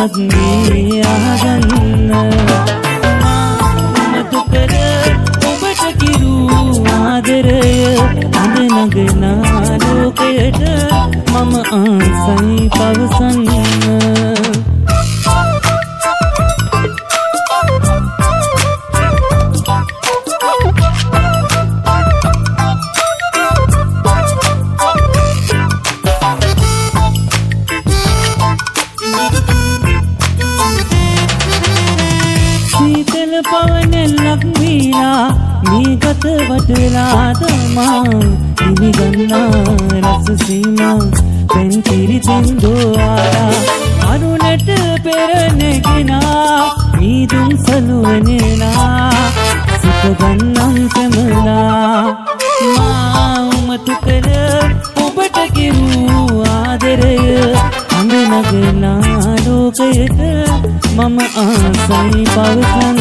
දෙන්වත් මේ ආගන්න මතු කර ඔබට කිරු ආදරය අඳ නගනා ලෝකයට මම ආසයි පවසන්න පවනෙල්ලක් වීලා මේ ගත වටලා තමා ඉනි ගන්නා රස සීමා පෙන් කිරිතෙන් දෝආලා අරුණට පෙර නැගිනා මීදුම් සලුවනේලා සිත ගන්නම් සෙමලා මා උමතු කර ඔබට කිවූ ආදරය අඳ නගනා ලෝකයට මම ආසයි පවසන්න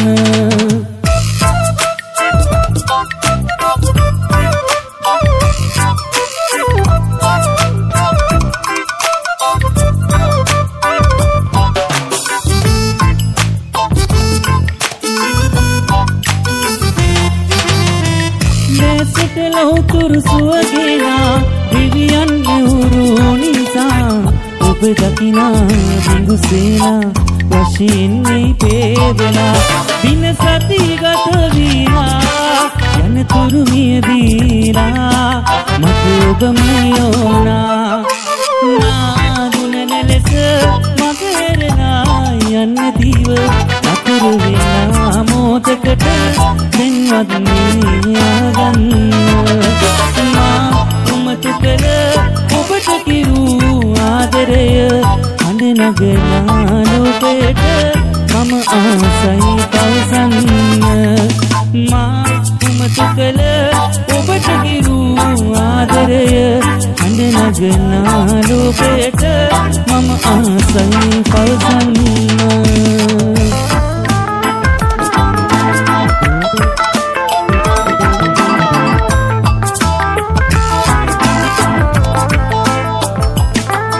ලෙසට ලෞතුරු සුවගේලා දිවියන් නෙවුරු නිසා ඔබ දකිනා බිඳුසේලා වශයෙන් මේ පේදලා දින සති ගත වීලා යනතුරු මියදීලා මට ඔබ මියෝනා නාදුනන ලෙස මගහැරලා යන්න දීව අතුරු වෙනා මොහොතකට දෙන්වත් මේ ආගන්න මා උමතු කර ඔබට කිරු ආදරය අඳ නගනා ලෝකයට මම ආසයි පවසන්න මා උමතු කළ ඔබට කිරු ආදරය අඳ නගනා ලෝකයට මම ආසයි පවසන්න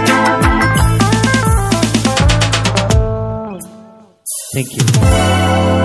Thank you.